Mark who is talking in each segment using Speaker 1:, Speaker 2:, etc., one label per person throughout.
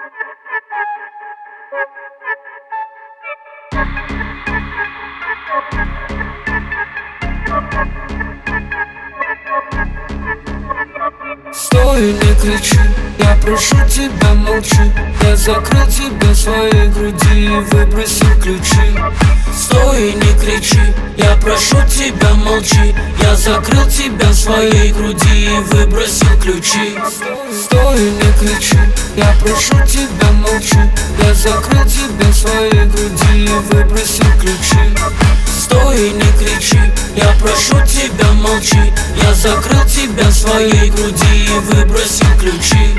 Speaker 1: Стой, не кричи, я прошу тебя, молчи. Я закрыл тебя в своей груди и выбросил ключи.
Speaker 2: Стой, не кричи, я прошу тебя, молчи. Я закрыл тебя в своей груди и выбросил ключи.
Speaker 1: Стой, не кричи, я прошу тебя, молчи. Я закрыл тебя в своей груди и выбросил ключи.
Speaker 2: Стой, не кричи, я прошу тебя, молчи. Я закрыл тебя в своей груди и выбросил ключи.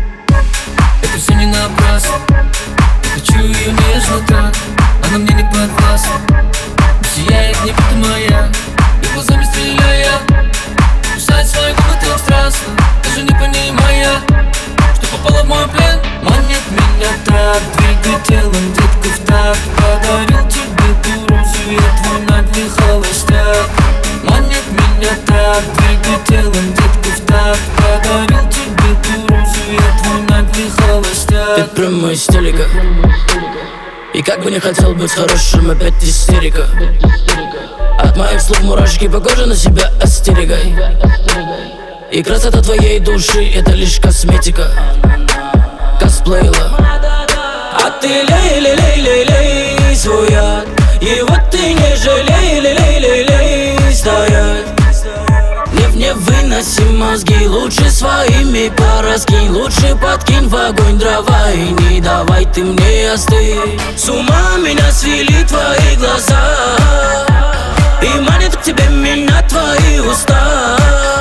Speaker 1: Это все не напрасно, хочу ее нежно так. Она мне не подвластна, сияет небо моя, и глазами стреляя кусает свои губы так страстно, даже не понимая, что попала в мой плен. Манит меня так, двигай телом, детка, в такт. Подарил тебе ту розу, я твой наглый холостяк. Манит меня так, двигай телом, детка, в такт. Подарил тебе ту розу, я твой наглый холостяк.
Speaker 2: Ты прям мой стилика, и как бы не хотел быть хорошим, опять истерика. От моих слов мурашки по коже на себя остерегай. И красота твоей души — это лишь косметика. Косплеила. А ты лей-лей-лей-лей-лей свой яд. И вот ты не жалей, лей-лей-лей-лей стоять. Не выноси мозги, лучше своими пораскинь. Лучше подкинь в огонь дрова и не давай ты мне остыть. С ума меня свели твои глаза, и манит к тебе меня твои уста.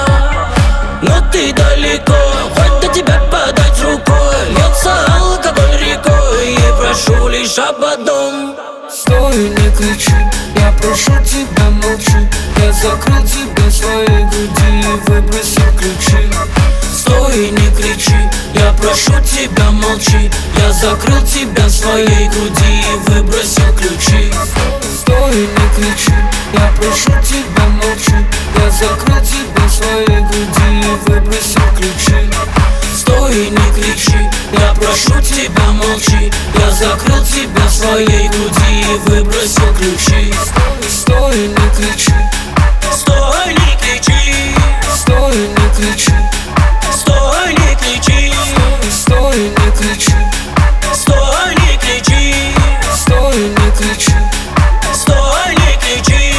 Speaker 2: Но ты далеко, хоть до тебя подать рукой. Льется алкоголь рекой, и прошу лишь об одном.
Speaker 1: Стой, не кричи, я прошу тебя, молчи. Я закрыл тебя в своей груди и выбросил ключи.
Speaker 2: Стой, не кричи, я прошу тебя, молчи. Я закрыл тебя в своей груди и выбросил ключи.
Speaker 1: Стой, не кричи, я прошу тебя, молчи. Я закрыл тебя в своей груди и выбросил ключи.
Speaker 2: Стой, не кричи, я прошу тебя, молчи. Я закрыл тебя в своей груди и выбросил ключи.
Speaker 1: Стой, не кричи,
Speaker 2: стой, не кричи,
Speaker 1: стой, не кричи,
Speaker 2: стой, не кричи,
Speaker 1: стой, не кричи,
Speaker 2: стой, не кричи,
Speaker 1: стой, не кричи,
Speaker 2: стой, не кричи.